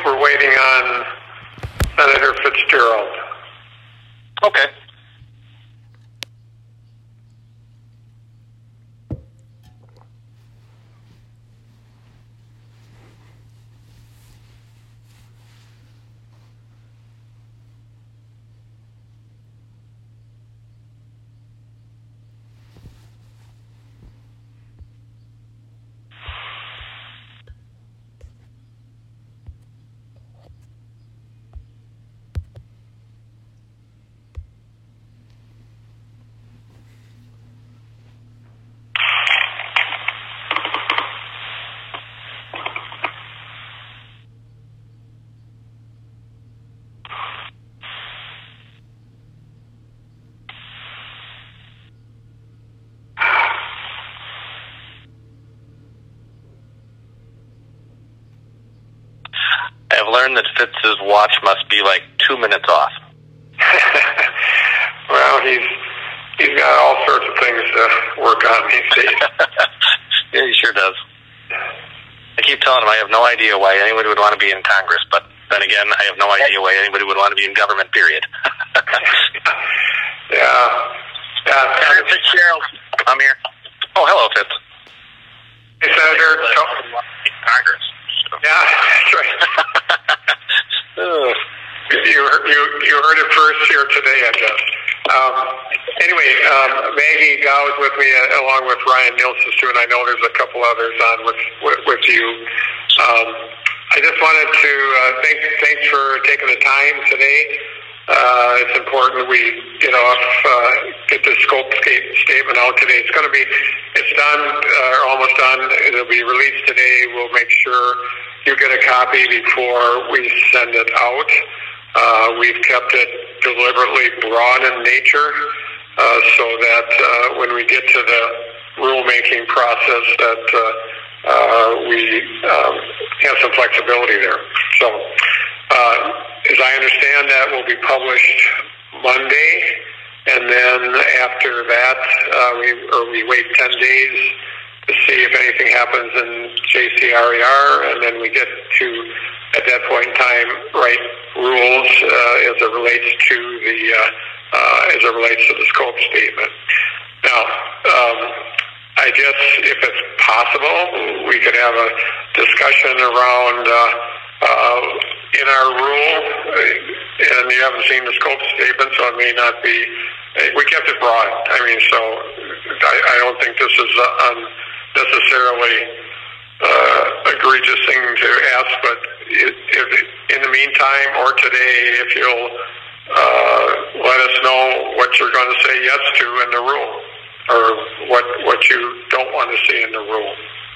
we're waiting on Senator Fitzgerald. Okay. I've learned that Fitz's watch must be like 2 minutes off. Well, he's got all sorts of things to work on these days. Yeah, he sure does. I keep telling him I have no idea why anybody would want to be in Congress, but then again, I have no idea why anybody would want to be in government, period. Yeah. Senator Fitzgerald, I'm here. Oh, hello, Fitz. Hey, Senator. Congress. Yeah, that's right. You heard it first here today, I guess. Anyway, Maggie Gow is with me along with Ryan Nilsson too, and I know there's a couple others on with you. I just wanted to thanks for taking the time today. It's important we get the scope statement out today. It's done, almost done. It'll be released today. We'll make sure you get a copy before we send it out. We've kept it deliberately broad in nature so that when we get to the rulemaking process that we have some flexibility there. So as I understand, that will be published Monday, and then after that we wait 10 days to see if anything happens in JCRER, and then we get to, at that point in time, write rules as it relates to the scope statement. Now, I guess if it's possible, we could have a discussion around in our rule, and you haven't seen the scope statement, so it may not be. We kept it broad. I mean, so I don't think this is unnecessarily egregious thing to ask, but if in the meantime or today, if you'll let us know what you're going to say yes to in the rule, or what you don't want to see in the rule.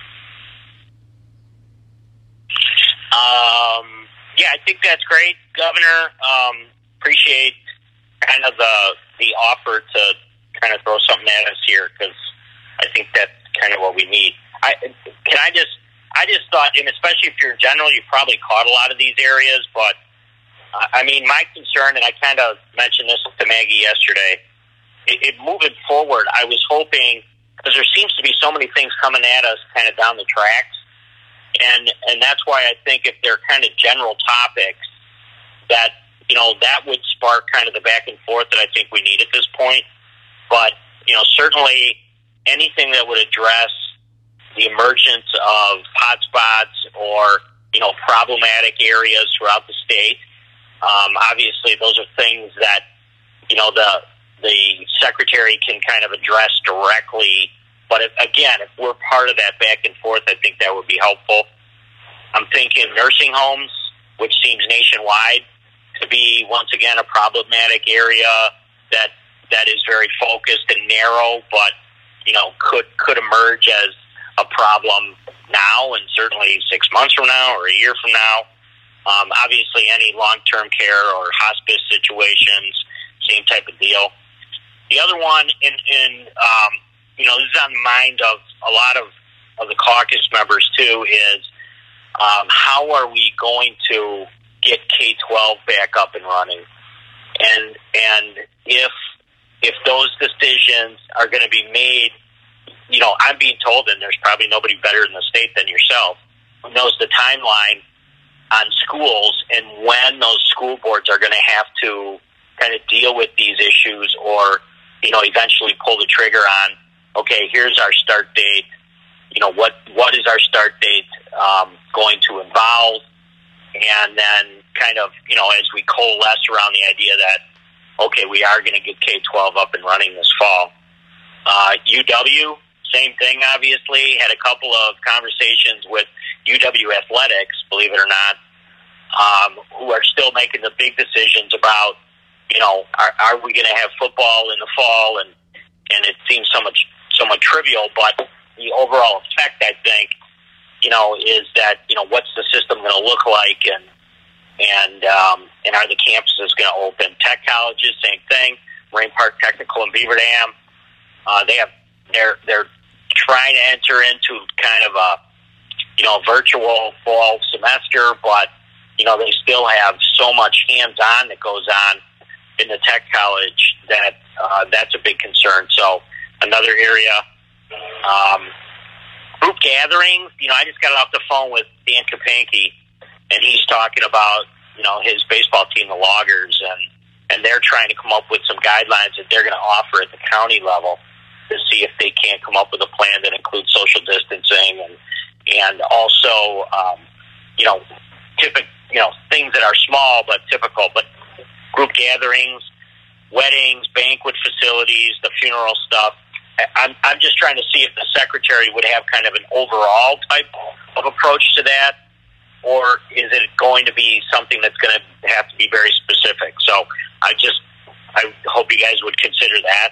Yeah, I think that's great, Governor. Appreciate kind of the offer to kind of throw something at us here, because I think that's kind of what we need. I just thought, and especially if you're in general, you probably caught a lot of these areas, but I mean, my concern, and I kind of mentioned this to Maggie yesterday, moving forward, I was hoping, because there seems to be so many things coming at us kind of down the tracks, and that's why I think if they're kind of general topics, that, that would spark kind of the back and forth that I think we need at this point. But, certainly anything that would address the emergence of hotspots or, problematic areas throughout the state, obviously those are things that, the Secretary can kind of address directly. But if we're part of that back and forth, I think that would be helpful. I'm thinking nursing homes, which seems nationwide to be, once again, a problematic area that is very focused and narrow, but, could emerge as a problem now and certainly 6 months from now or a year from now. Obviously, any long-term care or hospice situations, same type of deal. The other one, this is on the mind of a lot of the caucus members too, is how are we going to get K-12 back up and running? And if those decisions are going to be made, I'm being told, and there's probably nobody better in the state than yourself, who knows the timeline, on schools and when those school boards are going to have to kind of deal with these issues, or eventually pull the trigger on, okay, here's our start date. What is our start date going to involve? And then kind of, as we coalesce around the idea that, okay, we are going to get K-12 up and running this fall. UW, same thing, obviously. Had a couple of conversations with UW Athletics, believe it or not, who are still making the big decisions about, are we going to have football in the fall? And it seems somewhat trivial, but the overall effect, I think, is that, what's the system going to look like, and are the campuses going to open? Tech colleges, same thing. Marine Park Technical in Beaver Dam, they're trying to enter into kind of a virtual fall semester, but they still have so much hands-on that goes on in the tech college that that's a big concern. So another area. Group gatherings, I just got off the phone with Dan Kapanke, and he's talking about, his baseball team, the Loggers, and they're trying to come up with some guidelines that they're going to offer at the county level to see if they can't come up with a plan that includes social distancing and also, things that are small but typical, but group gatherings, weddings, banquet facilities, the funeral stuff. I'm just trying to see if the secretary would have kind of an overall type of approach to that, or is it going to be something that's going to have to be very specific? So I hope you guys would consider that.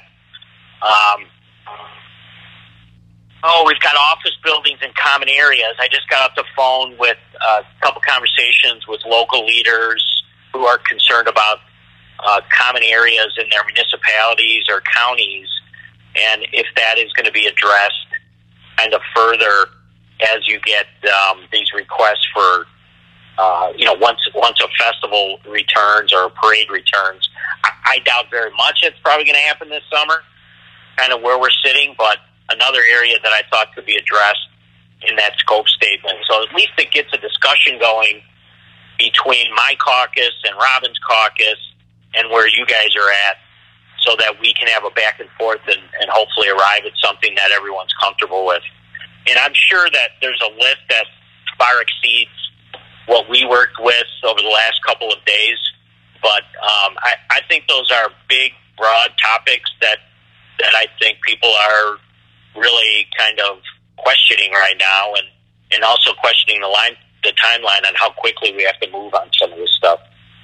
We've got office buildings and common areas. I just got off the phone with a couple conversations with local leaders who are concerned about common areas in their municipalities or counties, and if that is going to be addressed kind of further as you get these requests for, once a festival returns or a parade returns. I doubt very much it's probably going to happen this summer, kind of where we're sitting, but another area that I thought could be addressed in that scope statement. So at least it gets a discussion going between my caucus and Robin's caucus and where you guys are at, so that we can have a back and forth and hopefully arrive at something that everyone's comfortable with. And I'm sure that there's a list that far exceeds what we worked with over the last couple of days. But I think those are big, broad topics that I think people are really kind of questioning right now, and also questioning the timeline on how quickly we have to move on some of this stuff.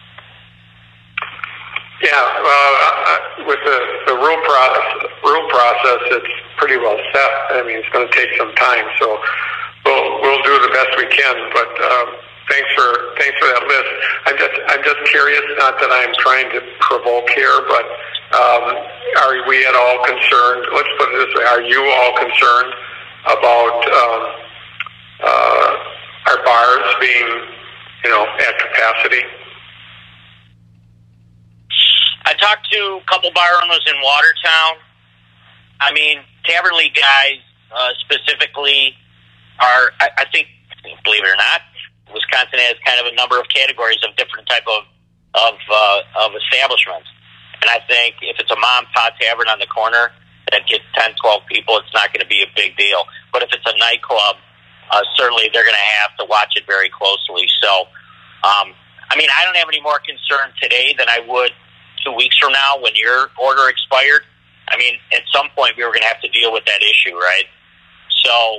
Yeah, with the rule process, it's pretty well set. I mean, it's going to take some time, so we'll do the best we can. But thanks for that list. I'm just curious. Not that I'm trying to provoke here, but are we at all concerned? Let's put it this way: are you all concerned about our bars being, at capacity? I talked to a couple bar owners in Watertown. I mean, Tavern League guys specifically are, I think, believe it or not, Wisconsin has kind of a number of categories of different type of establishments. And I think if it's a mom-and-pop tavern on the corner that gets 10, 12 people, it's not going to be a big deal. But if it's a nightclub, certainly they're going to have to watch it very closely. So, I mean, I don't have any more concern today than I would 2 weeks from now when your order expired. I mean, at some point we were going to have to deal with that issue, right? So,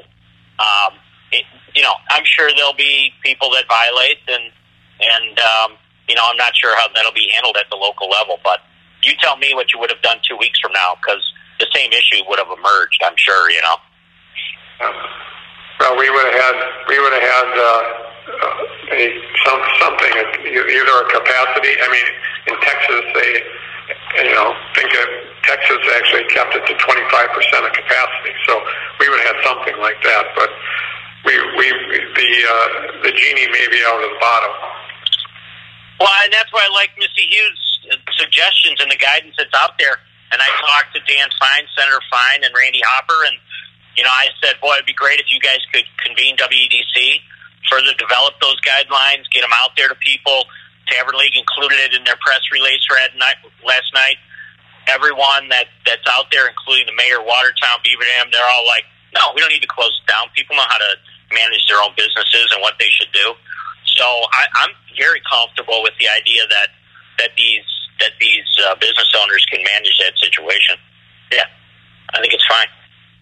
I'm sure there'll be people that violate, and I'm not sure how that'll be handled at the local level. But you tell me what you would have done 2 weeks from now, because the same issue would have emerged, I'm sure. Well, we would have had something, either a capacity. I mean, in Texas, they, think that Texas actually kept it to 25% of capacity. So we would have had something like that. But the genie may be out of the bottle. Well, and that's why I like Missy Hughes' suggestions and the guidance that's out there. And I talked to Dan Fine, Senator Fine, and Randy Hopper, and I said, boy, it'd be great if you guys could convene WEDC, further develop those guidelines, get them out there to people. Tavern League included it in their press release last night. Everyone that's out there, including the mayor of Watertown, Beaver Dam, they're all like, no, we don't need to close it down. People know how to manage their own businesses and what they should do. So I'm very comfortable with the idea that these business owners can manage that situation. Yeah, I think it's fine.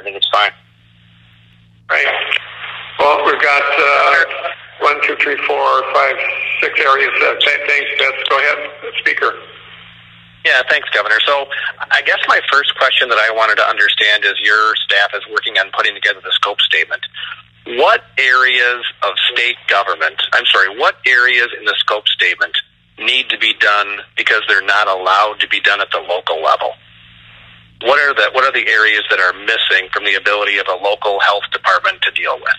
Right. Well, we've got 1, 2, 3, 4, 5, 6 areas. Thanks, Beth. Go ahead, Speaker. Yeah, thanks, Governor. So I guess my first question that I wanted to understand is your staff is working on putting together the scope statement. What areas of state government, what areas in the scope statement need to be done because they're not allowed to be done at the local level? What are the areas that are missing from the ability of a local health department to deal with?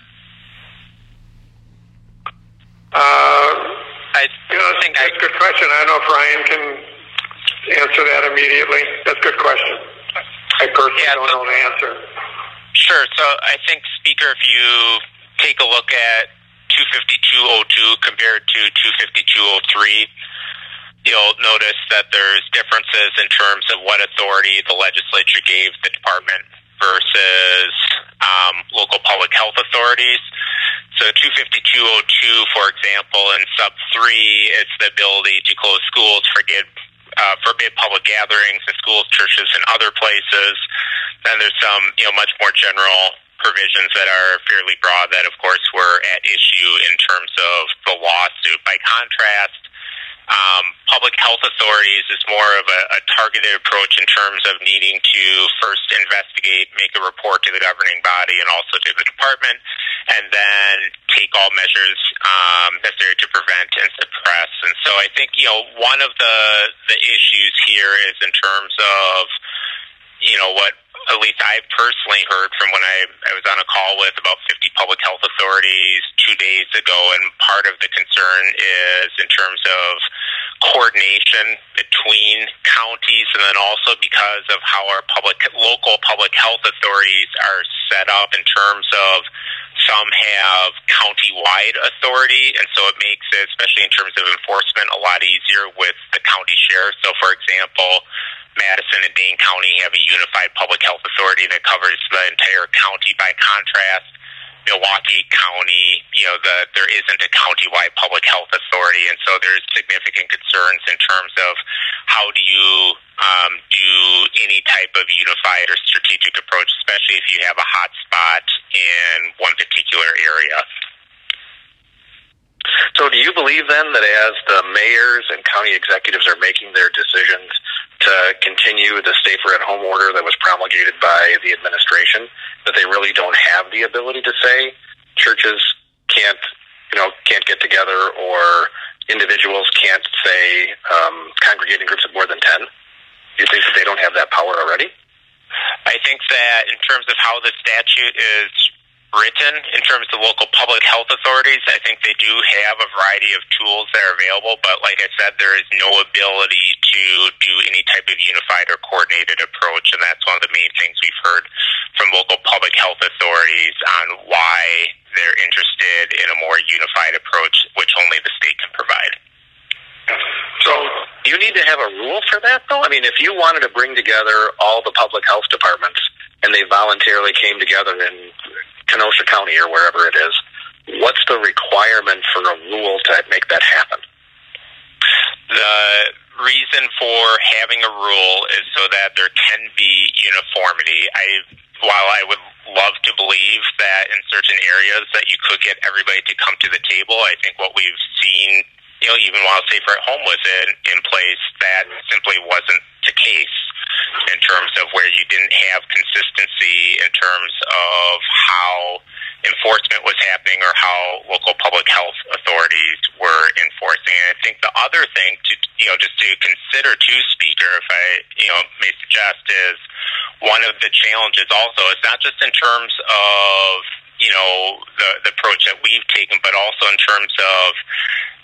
That's a good question. I don't know if Ryan can answer that immediately. That's a good question. I personally don't know the answer. Sure. So I think, Speaker, if you take a look at 25202 compared to 25203, you'll notice that there's differences in terms of what authority the legislature gave the department versus local public health authorities. So 25202, for example, in sub 3, it's the ability to close schools, forbid public gatherings in schools, churches, and other places. Then there's some, much more general provisions that are fairly broad that, of course, were at issue in terms of the lawsuit. By contrast, public health authorities is more of a targeted approach in terms of needing to first investigate, make a report to the governing body and also to the department, and then take all measures necessary to prevent and suppress. And so I think, one of the issues here is in terms of, what at least I've personally heard from when I was on a call with about 50 public health authorities 2 days ago, and part of the concern is in terms of coordination between counties, and then also because of how our local public health authorities are set up in terms of some have county-wide authority, and so it makes it, especially in terms of enforcement, a lot easier with the county sheriff. So, for example, Madison and Dane County have a unified public health authority that covers the entire county. By contrast, Milwaukee County, there isn't a county-wide public health authority, and so there's significant concerns in terms of how do you do any type of unified or strategic approach, especially if you have a hot spot in one particular area. So do you believe then that as the mayors and county executives are making their decisions to continue the safer at home order that was promulgated by the administration, that they really don't have the ability to say churches can't get together, or individuals can't say congregate in groups of more than 10? Do you think that they don't have that power already? I think that in terms of how the statute is written, in terms of local public health authorities, I think they do have a variety of tools that are available, but like I said, there is no ability to do any type of unified or coordinated approach, and that's one of the main things we've heard from local public health authorities on why they're interested in a more unified approach, which only the state can provide. So do you need to have a rule for that, though? I mean, if you wanted to bring together all the public health departments and they voluntarily came together in Kenosha County or wherever it is, what's the requirement for a rule to make that happen? The reason for having a rule is so that there can be uniformity. While I would love to believe that in certain areas that you could get everybody to come to the table, I think what we've seen, even while Safer at Home was in place, that simply wasn't the case in terms of where you didn't have consistency in terms of how enforcement was happening or how local public health authorities were enforcing. And I think the other thing to just to consider too, Speaker, if I may suggest, is one of the challenges also is not just in terms of the approach that we've taken, but also in terms of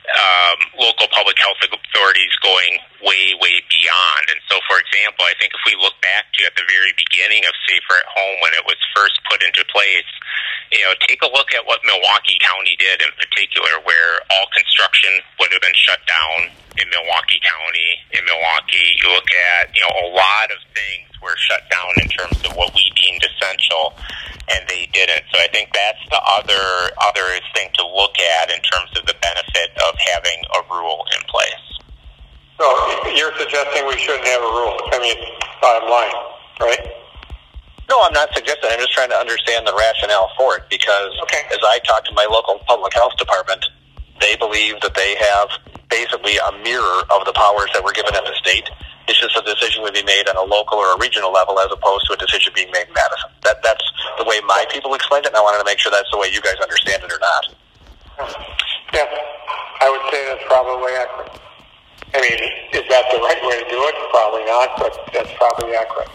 local public health authorities going way, way beyond. And so, for example, I think if we look back to at the very beginning of Safer at Home when it was first put into place, take a look at what Milwaukee County did in particular, where all construction would have been shut down in Milwaukee County. In Milwaukee, you look at, a lot of things were shut down in terms of what we deemed essential, and they didn't. So I think that's the other thing to look at in terms of the benefit of having a rule in place. So you're suggesting we shouldn't have a rule. Bottom line, right? No, I'm not suggesting. I'm just trying to understand the rationale for it because as I talk to my local public health department, they believe that they have basically a mirror of the powers that were given in the state. It's just a decision would be made on a local or a regional level as opposed to a decision being made in Madison. That's the way my people explained it, and I wanted to make sure that's the way you guys understand it or not. Yeah, I would say that's probably accurate. Is that the right way to do it? Probably not, but that's probably accurate.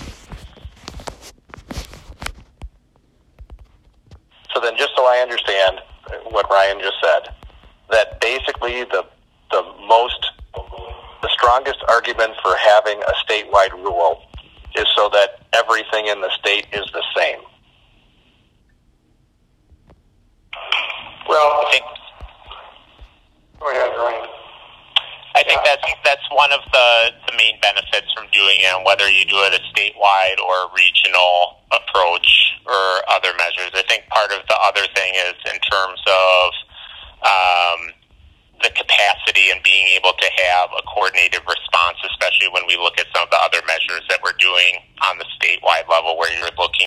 So then just so I understand what Ryan just said, that basically the strongest argument for having a statewide rule is so that everything in the state is the same. Well, go ahead, Ryan. I think that's one of the main benefits from doing it, whether you do it a statewide or a regional approach or other measures. I think part of the other thing is in terms of the capacity and being able to have a coordinated response, especially when we look at some of the other measures that we're doing on the statewide level where you're looking